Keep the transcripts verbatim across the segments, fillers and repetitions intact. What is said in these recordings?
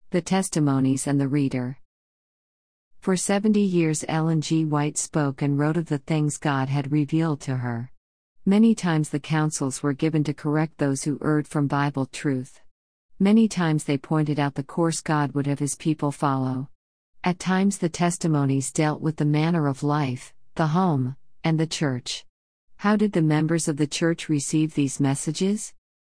The Testimonies and the Reader. For seventy years Ellen G. White spoke and wrote of the things God had revealed to her. Many times the counsels were given to correct those who erred from Bible truth. Many times they pointed out the course God would have His people follow. At times the testimonies dealt with the manner of life, the home, and the church. How did the members of the church receive these messages?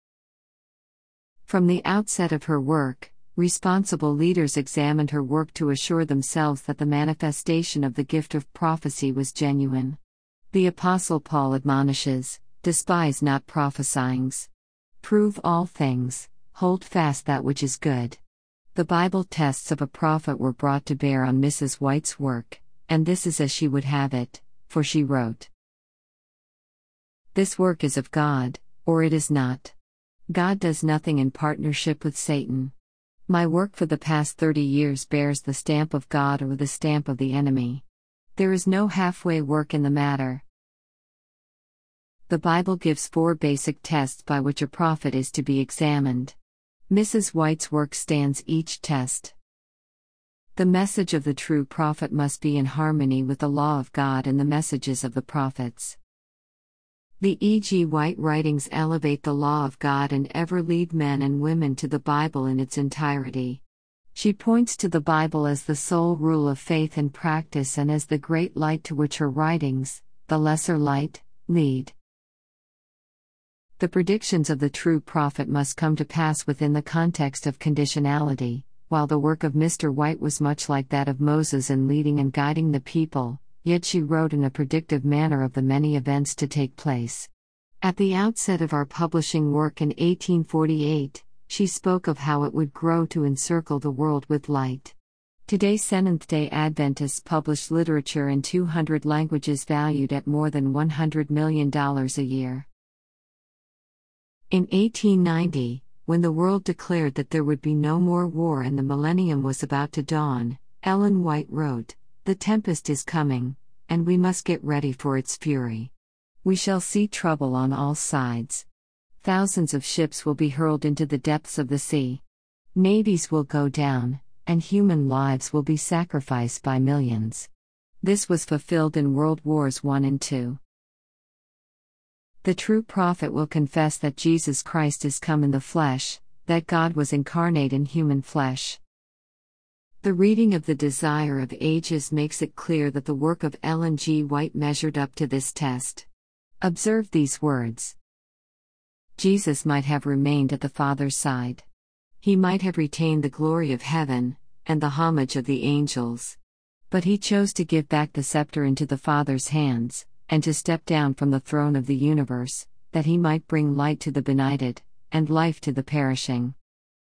From the outset of her work, responsible leaders examined her work to assure themselves that the manifestation of the gift of prophecy was genuine. The Apostle Paul admonishes, "Despise not prophesyings. Prove all things, hold fast that which is good." The Bible tests of a prophet were brought to bear on Missus White's work, and this is as she would have it, for she wrote, "This work is of God, or it is not. God does nothing in partnership with Satan. My work for the past thirty years bears the stamp of God or the stamp of the enemy. There is no halfway work in the matter." The Bible gives four basic tests by which a prophet is to be examined. Missus White's work stands each test. The message of the true prophet must be in harmony with the law of God and the messages of the prophets. The E G White writings elevate the law of God and ever lead men and women to the Bible in its entirety. She points to the Bible as the sole rule of faith and practice and as the great light to which her writings, the lesser light, lead. The predictions of the true prophet must come to pass within the context of conditionality. While the work of Mister White was much like that of Moses in leading and guiding the people, yet she wrote in a predictive manner of the many events to take place. At the outset of our publishing work in eighteen forty-eight, she spoke of how it would grow to encircle the world with light. Today Seventh-day Adventists publish literature in two hundred languages valued at more than one hundred million dollars a year. In eighteen ninety, when the world declared that there would be no more war and the millennium was about to dawn, Ellen White wrote, "The tempest is coming, and we must get ready for its fury. We shall see trouble on all sides. Thousands of ships will be hurled into the depths of the sea. Navies will go down, and human lives will be sacrificed by millions." This was fulfilled in World Wars One and Two. The true prophet will confess that Jesus Christ is come in the flesh, that God was incarnate in human flesh. The reading of The Desire of Ages makes it clear that the work of Ellen G. White measured up to this test. Observe these words. Jesus might have remained at the Father's side. He might have retained the glory of heaven, and the homage of the angels. But he chose to give back the scepter into the Father's hands, and to step down from the throne of the universe, that he might bring light to the benighted, and life to the perishing.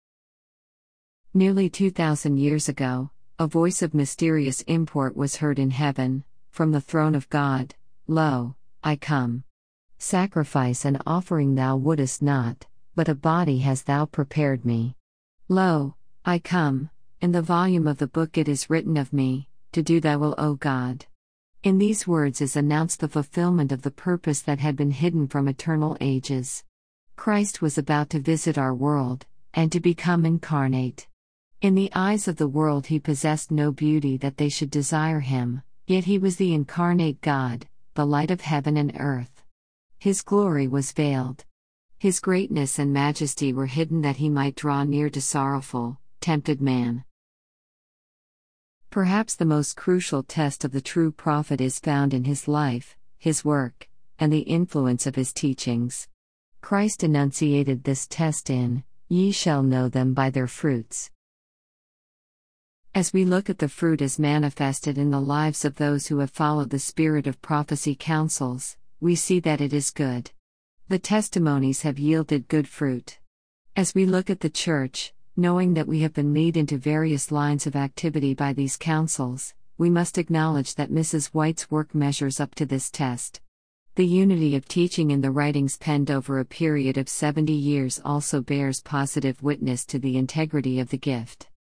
Nearly two thousand years ago, a voice of mysterious import was heard in heaven, from the throne of God, "Lo, I come. Sacrifice and offering thou wouldest not, but a body hast thou prepared me. Lo, I come, in the volume of the book it is written of me, to do thy will, O God." In these words is announced the fulfillment of the purpose that had been hidden from eternal ages. Christ was about to visit our world, and to become incarnate. In the eyes of the world he possessed no beauty that they should desire him, yet he was the incarnate God, the light of heaven and earth. His glory was veiled. His greatness and majesty were hidden that he might draw near to sorrowful, tempted man. Perhaps the most crucial test of the true prophet is found in his life, his work, and the influence of his teachings. Christ enunciated this test in, "Ye shall know them by their fruits." As we look at the fruit as manifested in the lives of those who have followed the spirit of prophecy counsels, we see that it is good. The testimonies have yielded good fruit. As we look at the church, knowing that we have been led into various lines of activity by these counsels, we must acknowledge that Missus White's work measures up to this test. The unity of teaching in the writings penned over a period of seventy years also bears positive witness to the integrity of the gift.